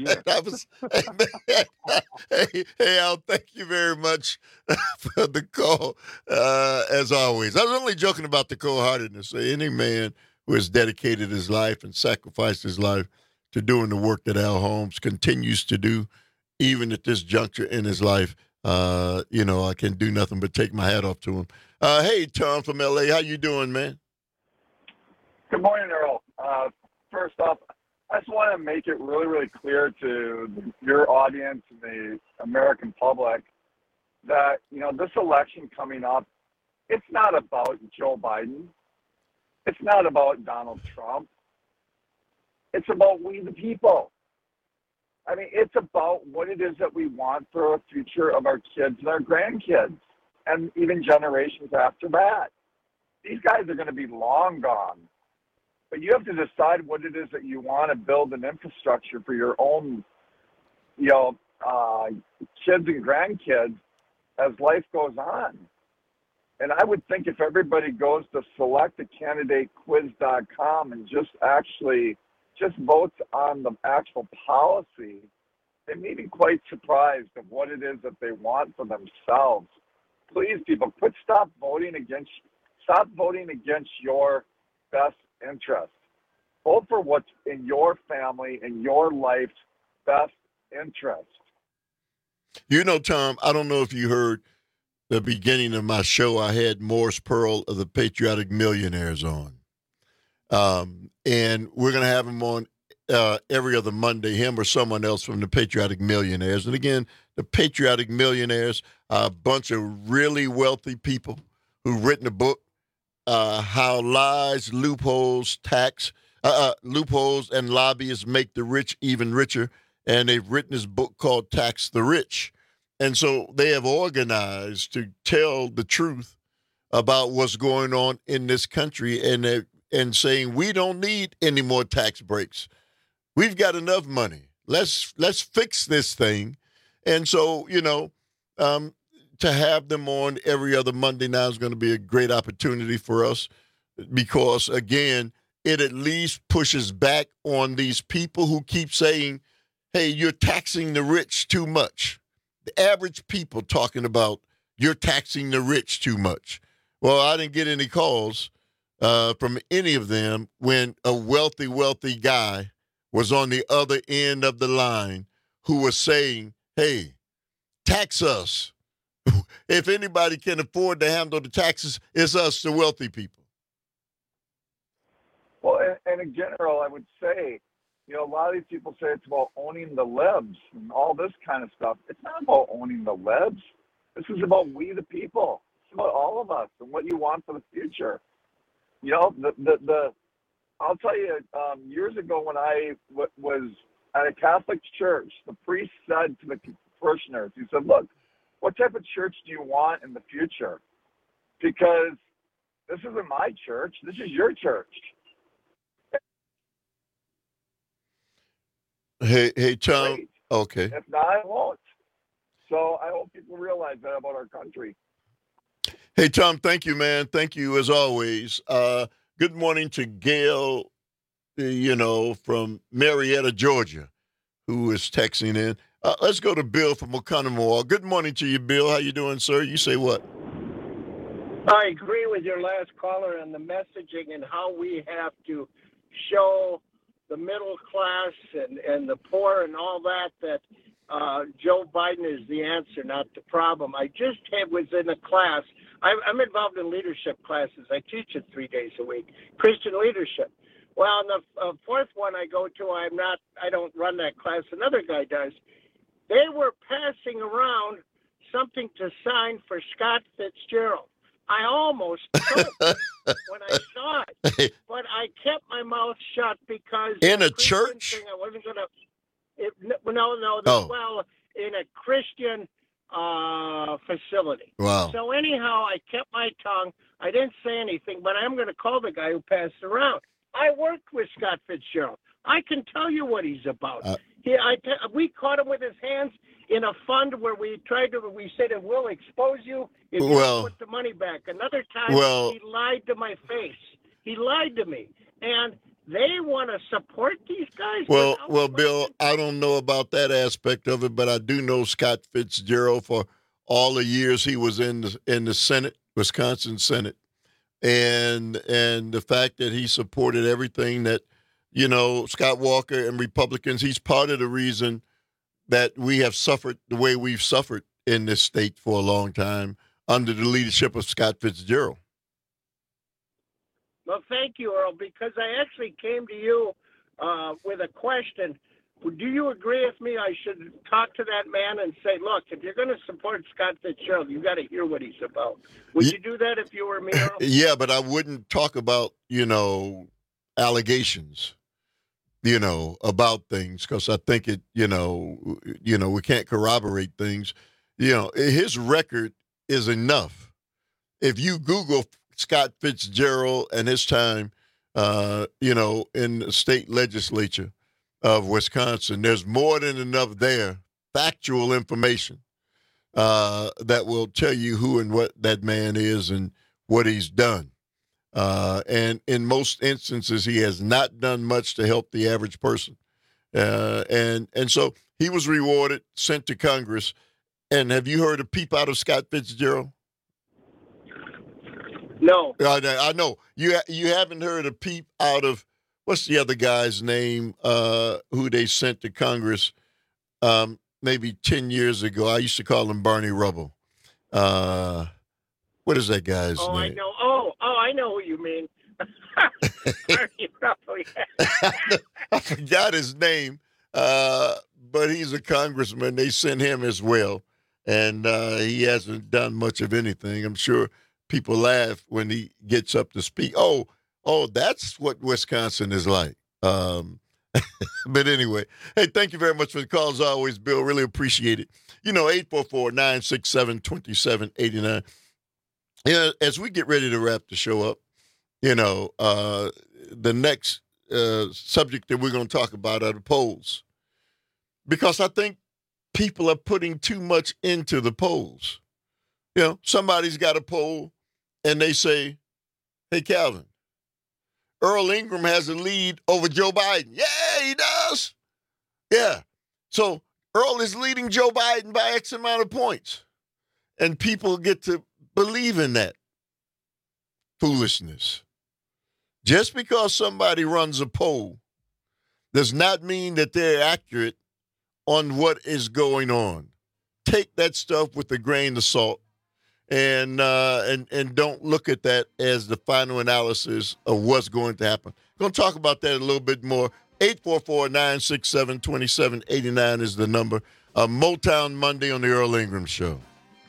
Hey, Al, thank you very much for the call, as always. I was only joking about the cold-heartedness. Any man who has dedicated his life and sacrificed his life to doing the work that Al Holmes continues to do, even at this juncture in his life, I can do nothing but take my hat off to him. Hey, Tom from L.A., how you doing, man? Good morning, Earl. First off, I just want to make it really, really clear to your audience and the American public that, this election coming up, it's not about Joe Biden. It's not about Donald Trump. It's about we the people. I mean, it's about what it is that we want for the future of our kids and our grandkids and even generations after that. These guys are going to be long gone. But you have to decide what it is that you want to build an infrastructure for your own, kids and grandkids as life goes on. And I would think if everybody goes to selectacandidatequiz.com and just votes on the actual policy, they may be quite surprised of what it is that they want for themselves. Please, people, stop voting against your best interest. Vote for what's in your family and your life's best interest. Tom, I don't know if you heard the beginning of my show. I had Morris Pearl of the Patriotic Millionaires on. And we're going to have him on every other Monday, him or someone else from the Patriotic Millionaires. And again, the Patriotic Millionaires are a bunch of really wealthy people who've written a book, how lies, loopholes, loopholes and lobbyists make the rich even richer. And they've written this book called Tax the Rich. And so they have organized to tell the truth about what's going on in this country and saying we don't need any more tax breaks. We've got enough money. Let's fix this thing. And so, to have them on every other Monday now is going to be a great opportunity for us because, again, it at least pushes back on these people who keep saying, hey, you're taxing the rich too much. The average people talking about you're taxing the rich too much. Well, I didn't get any calls from any of them when a wealthy guy was on the other end of the line who was saying, hey, tax us. If anybody can afford to handle the taxes, it's us, the wealthy people. Well, and in general, I would say, a lot of these people say it's about owning the libs and all this kind of stuff. It's not about owning the libs. This is about we the people. It's about all of us and what you want for the future. I'll tell you, years ago when I was at a Catholic church, the priest said to the parishioners, he said, look, what type of church do you want in the future? Because this isn't my church. This is your church. Hey, Tom. Great. Okay. If not, I won't. So I hope people realize that about our country. Hey, Tom, thank you, man. Thank you as always. Good morning to Gail, from Marietta, Georgia, who is texting in. Let's go to Bill from Oconomowoc. Good morning to you, Bill. How you doing, sir? You say what? I agree with your last caller on the messaging and how we have to show the middle class and the poor and all that Joe Biden is the answer, not the problem. I just was in a class. I'm involved in leadership classes. I teach it 3 days a week, Christian leadership. Well, in the fourth one I go to, I don't run that class. Another guy does. They were passing around something to sign for Scott Fitzgerald. I almost choked when I saw it, but I kept my mouth shut because in a church. I wasn't going to. No. Well, in a Christian facility. Wow. So anyhow, I kept my tongue. I didn't say anything, but I'm going to call the guy who passed it around. I worked with Scott Fitzgerald. I can tell you what he's about. We caught him with his hands in a fund where we said it will expose you if you don't put the money back. Another time, he lied to my face. He lied to me. And they want to support these guys? Well, Bill, I don't know about that aspect of it, but I do know Scott Fitzgerald for all the years he was in the Senate, Wisconsin Senate. And the fact that he supported everything that, Scott Walker and Republicans, he's part of the reason that we have suffered the way we've suffered in this state for a long time under the leadership of Scott Fitzgerald. Well, thank you, Earl, because I actually came to you with a question. Do you agree with me I should talk to that man and say, look, if you're going to support Scott Fitzgerald, you got to hear what he's about? Would you do that if you were me, Earl? Yeah, but I wouldn't talk about, allegations, about things, because I think it, we can't corroborate things. His record is enough. If you Google Scott Fitzgerald and his time, in the state legislature of Wisconsin, there's more than enough there, factual information, that will tell you who and what that man is and what he's done. And in most instances, he has not done much to help the average person. And so he was rewarded, sent to Congress. And have you heard a peep out of Scott Fitzgerald? No. I know. You haven't heard a peep out of, what's the other guy's name, who they sent to Congress maybe 10 years ago? I used to call him Barney Rubble. What is that guy's name? I know. I know who you mean. Barney Rubble, yeah. I forgot his name, but he's a congressman. They sent him as well, and he hasn't done much of anything. I'm sure people laugh when he gets up to speak. Oh, that's what Wisconsin is like. But anyway, hey, thank you very much for the call as always, Bill. Really appreciate it. 844-967-2789. As we get ready to wrap the show up, the next subject that we're going to talk about are the polls. Because I think people are putting too much into the polls. Somebody's got a poll and they say, hey, Calvin, Earl Ingram has a lead over Joe Biden. Yeah, he does. Yeah. So Earl is leading Joe Biden by X amount of points. And people get to believe in that foolishness. Just because somebody runs a poll does not mean that they're accurate on what is going on. Take that stuff with a grain of salt and don't look at that as the final analysis of what's going to happen. Going to talk about that a little bit more. 844-967-2789 is the number. Motown Monday on the Earl Ingram Show.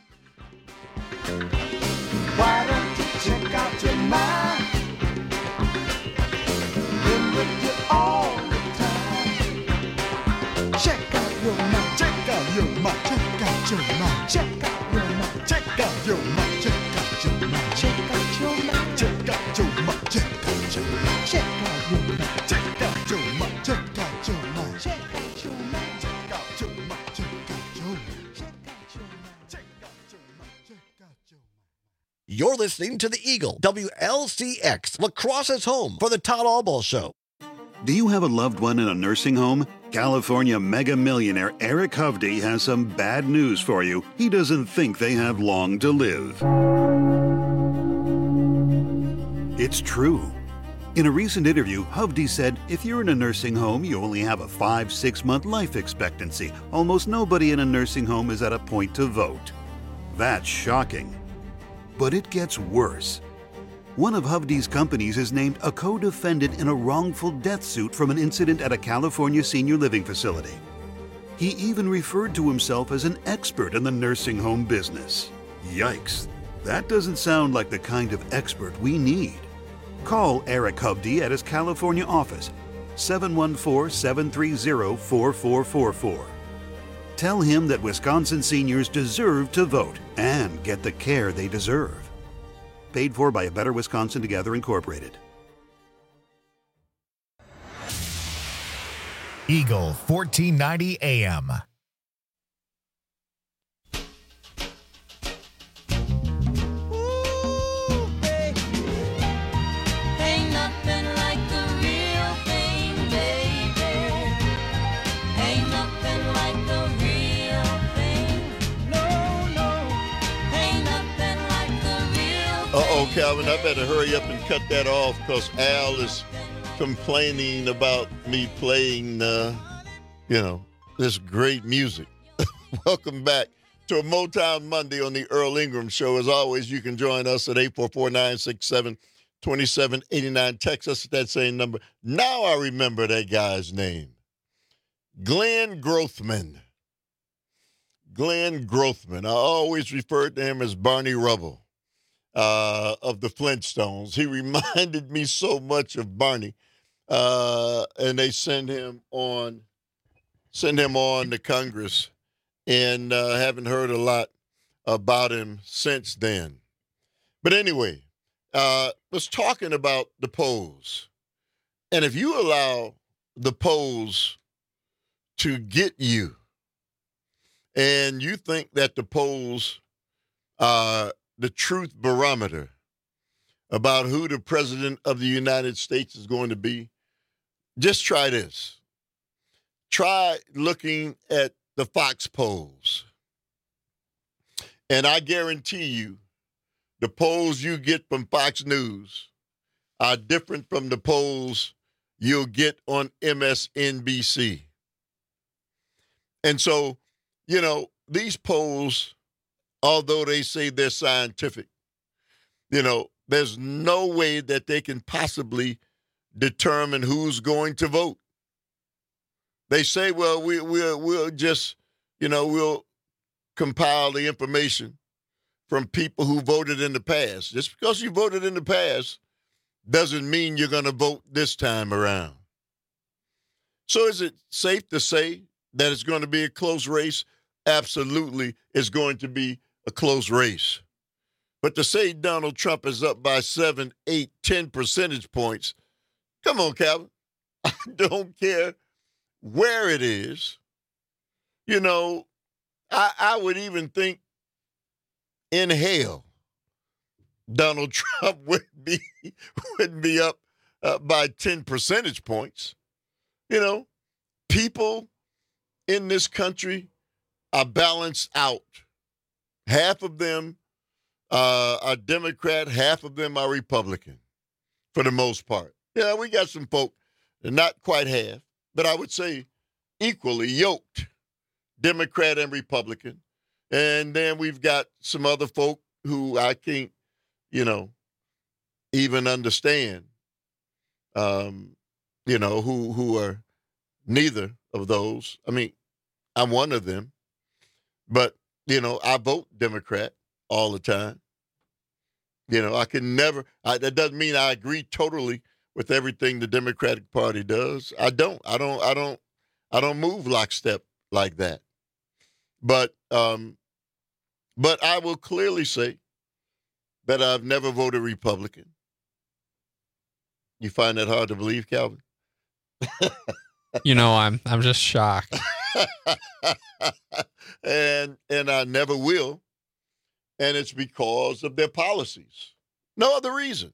Why don't you check out your mind? Been with you all the time. Check out your mind. Check out your mind. Check out your mind. Check out your mind. Check out your mind. Check out your mind. Check out your mind. Check out your mind. Check out your mind. Check out your mind. Check out your mind. Check out your mind. Check out your mind. Check out your mind. Check out your mind. You're listening to The Eagle, WLCX, La Crosse's home for the Todd Albaugh Show. Do you have a loved one in a nursing home? California mega millionaire Eric Hovde has some bad news for you. He doesn't think they have long to live. It's true. In a recent interview, Hovde said if you're in a nursing home, you only have a 5-6 month life expectancy. Almost nobody in a nursing home is at a point to vote. That's shocking. But it gets worse. One of Hovde's companies is named a co-defendant in a wrongful death suit from an incident at a California senior living facility. He even referred to himself as an expert in the nursing home business. Yikes. That doesn't sound like the kind of expert we need. Call Eric Hovde at his California office, 714-730-4444. Tell him that Wisconsin seniors deserve to vote and get the care they deserve. Paid for by A Better Wisconsin Together, Incorporated. Eagle 1490 AM. Calvin, I better hurry up and cut that off because Al is complaining about me playing, this great music. Welcome back to a Motown Monday on the Earl Ingram Show. As always, you can join us at 844-967-2789. Text us at that same number. Now I remember that guy's name. Glenn Grothman. Glenn Grothman. I always referred to him as Barney Rubble. Of the Flintstones. He reminded me so much of Barney. And they send him on to Congress, and haven't heard a lot about him since then. But anyway, let's talking about the polls. And if you allow the polls to get you, and you think that the polls are the truth barometer about who the president of the United States is going to be, just try this. Try looking at the Fox polls. And I guarantee you, the polls you get from Fox News are different from the polls you'll get on MSNBC. And so, these polls, although they say they're scientific, there's no way that they can possibly determine who's going to vote. They say, well, we'll just, we'll compile the information from people who voted in the past. Just because you voted in the past doesn't mean you're going to vote this time around. So is it safe to say that it's going to be a close race? Absolutely, it's going to be a close race. But to say Donald Trump is up by 7, 8, 10 percentage points, come on, Calvin. I don't care where it is. I would even think in hell Donald Trump wouldn't be up by 10 percentage points. People in this country are balanced out. Half of them are Democrat, half of them are Republican, for the most part. Yeah, we got some folk, not quite half, but I would say equally yoked, Democrat and Republican. And then we've got some other folk who I can't, even understand, who are neither of those. I mean, I'm one of them, but, I vote Democrat all the time. I can never, that doesn't mean I agree totally with everything the Democratic Party does. I don't move lockstep like that. But I will clearly say that I've never voted Republican. You find that hard to believe, Calvin? I'm just shocked. and I never will. And it's because of their policies. No other reason.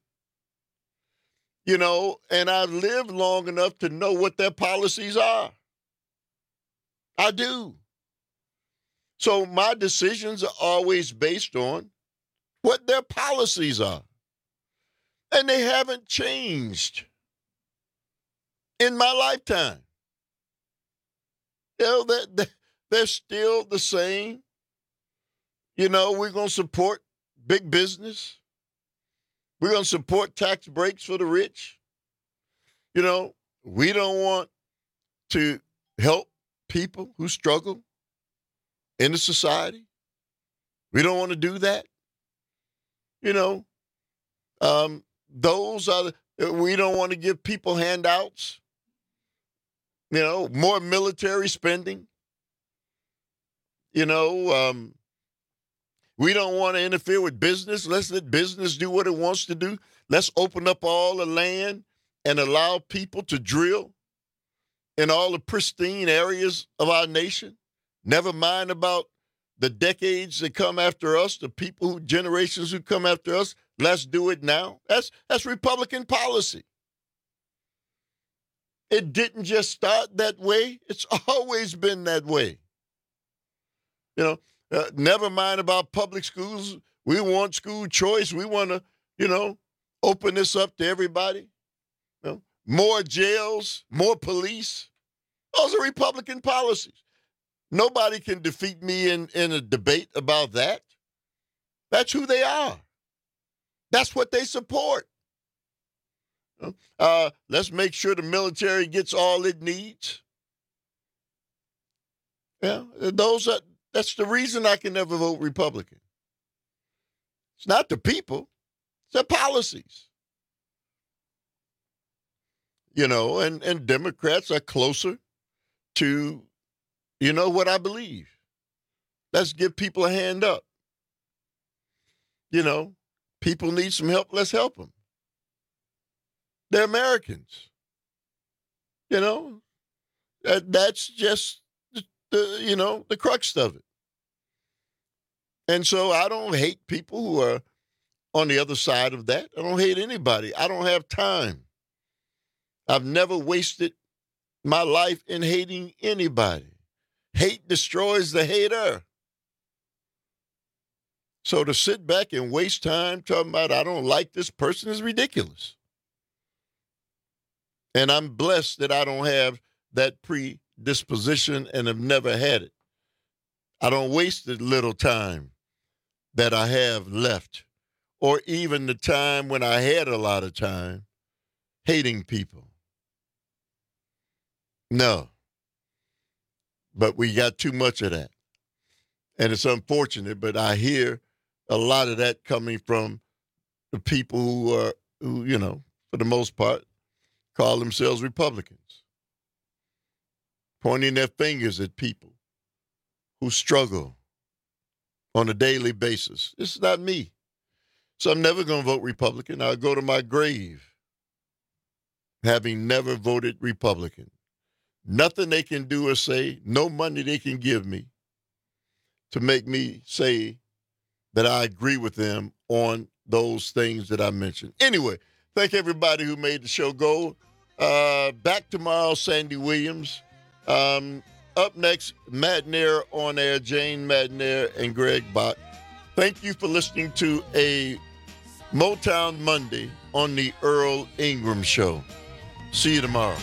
And I've lived long enough to know what their policies are. I do. So my decisions are always based on what their policies are. And they haven't changed in my lifetime. You know, they're still the same. You know, we're going to support big business. We're going to support tax breaks for the rich. You know, we don't want to help people who struggle in the society. We don't want to do that. You know, we don't want to give people handouts. You know, more military spending. You know, we don't want to interfere with business. Let's let business do what it wants to do. Let's open up all the land and allow people to drill in all the pristine areas of our nation. Never mind about the decades that come after us, the generations who come after us. Let's do it now. That's Republican policy. It didn't just start that way. It's always been that way. You know, never mind about public schools. We want school choice. We want to, you know, open this up to everybody. You know, more jails, more police. Those are Republican policies. Nobody can defeat me in a debate about that. That's who they are. That's what they support. Let's make sure the military gets all it needs. Yeah, that's the reason I can never vote Republican. It's not the people, it's their policies. You know, and Democrats are closer to, you know, what I believe. Let's give people a hand up. You know, people need some help, let's help them. They're Americans. You know, that's just the crux of it. And so I don't hate people who are on the other side of that. I don't hate anybody. I don't have time. I've never wasted my life in hating anybody. Hate destroys the hater. So to sit back and waste time talking about I don't like this person is ridiculous. And I'm blessed that I don't have that predisposition and have never had it. I don't waste the little time that I have left, or even the time when I had a lot of time hating people. No. But we got too much of that. And it's unfortunate, but I hear a lot of that coming from the people who, you know, for the most part, call themselves Republicans, pointing their fingers at people who struggle on a daily basis. This is not me. So I'm never going to vote Republican. I'll go to my grave having never voted Republican. Nothing they can do or say, no money they can give me to make me say that I agree with them on those things that I mentioned. Anyway, thank everybody who made the show go. Back tomorrow, Sandy Williams. Up next, Matt Nair on air, Jane Matt Nair and Greg Bach. Thank you for listening to a Motown Monday on the Earl Ingram Show. See you tomorrow.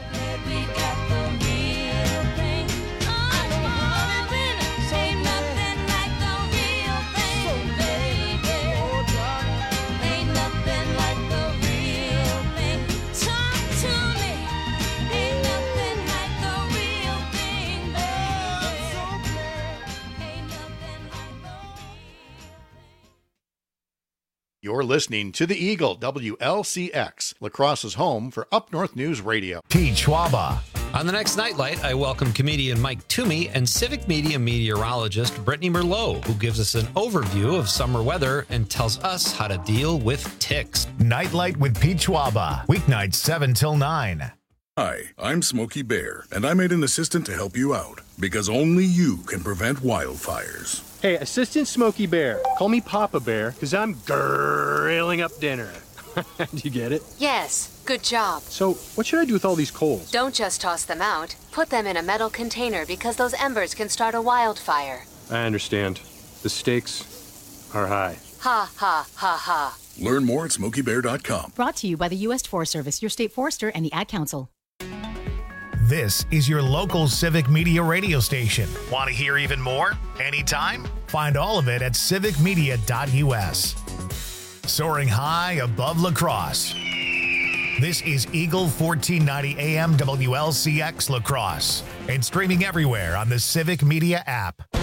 You're listening to The Eagle, WLCX, La Crosse's home for Up North News Radio. Pete Schwaba. On the next Nightlight, I welcome comedian Mike Toomey and civic media meteorologist Brittany Merlot, who gives us an overview of summer weather and tells us how to deal with ticks. Nightlight with Pete Schwaba, weeknights 7 till 9. Hi, I'm Smokey Bear, and I made an assistant to help you out, because only you can prevent wildfires. Hey, Assistant Smokey Bear. Call me Papa Bear, because I'm grilling up dinner. Do you get it? Yes, good job. So, what should I do with all these coals? Don't just toss them out. Put them in a metal container because those embers can start a wildfire. I understand. The stakes are high. Ha, ha, ha, ha. Learn more at SmokeyBear.com. Brought to you by the U.S. Forest Service, your state forester, and the Ad Council. This is your local civic media radio station. Want to hear even more? Anytime? Find all of it at civicmedia.us. Soaring high above La Crosse. This is Eagle 1490 AM WLCX La Crosse and streaming everywhere on the Civic Media app.